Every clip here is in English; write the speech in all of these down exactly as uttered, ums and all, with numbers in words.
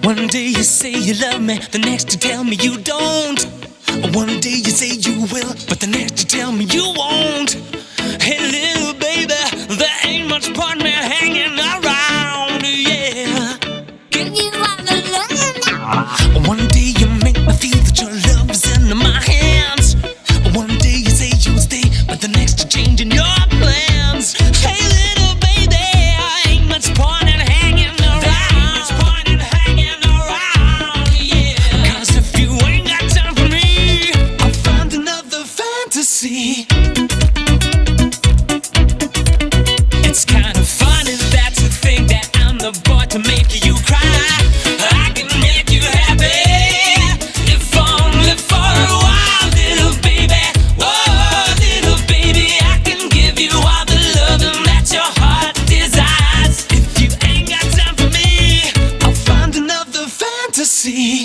One day you say you love me, the next you tell me you don't. One day you say you will, but the next you tell me you won't. Hey little baby, there ain't much point me hanging around, yeah. Give you all the love now. One day you make me feel that your love is in my hands. One day you say you'll stay, but the next you're changing your plans. Hey little baby, ain't much point in hanging around. Ain't much point in hanging around, yeah. 'Cause if you ain't got time for me, I'll find another fantasy. It's kind of funny that you think that I'm the boy to make you cry. I can make you happy, if only for a while, little baby. Oh, little baby, I can give you all the loving that your heart desires. If you ain't got time for me, I'll find another fantasy.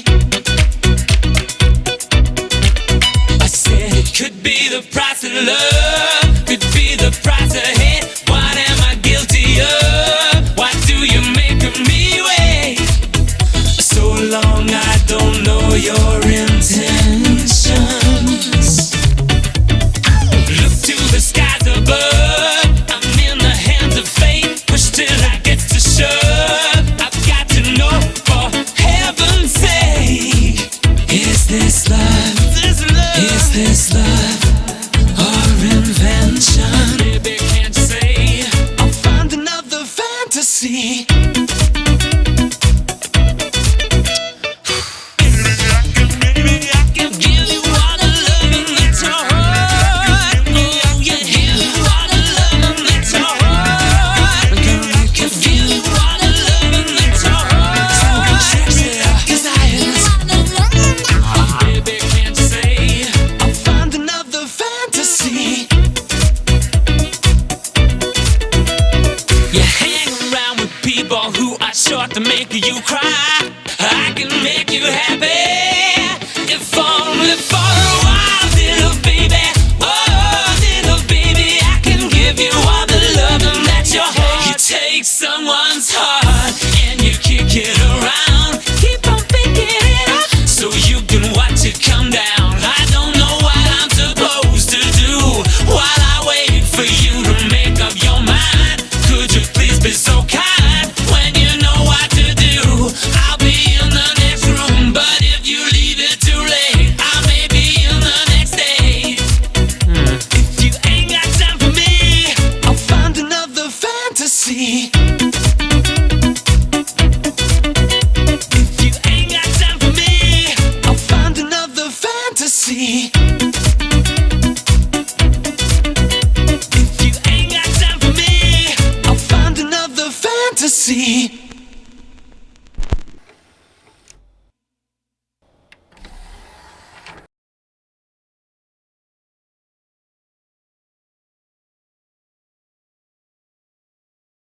I said it could be the price of love, could be the price of hate. What am I guilty of? Why do you make me wait so long? I don't know your intentions. Look to the skies above, I'm in the hands of fate. Push till I get to shove. I've got to know, for heaven's sake, is this love? Is this love? Is this love or invention? Baby, can't you say I'll find another fantasy? Maybe I can give you all the loving that your heart. Oh yeah, give you all the loving that your heart. Girl, I can give you all the loving that your heart. So sexy, desires. Baby, can't you say I'll find another fantasy? You hang around with people who are sure to make you cry. I can make you happy, if only for a while, little baby. Oh, little baby, I can give you all the loving that your heart. You take someone's heart and you kick it around. Keep on picking it up so you can watch it come down. I don't know what I'm supposed to do while I wait for you to make up your mind. Could you please be so kind when you know what to do? I'll be in the next room, but if you leave it too late, I may be in the next day. Hmm. If you ain't got time for me, I'll find another fantasy. If you ain't got time for me, I'll find another fantasy. If you ain't got time for me, I'll find another fantasy.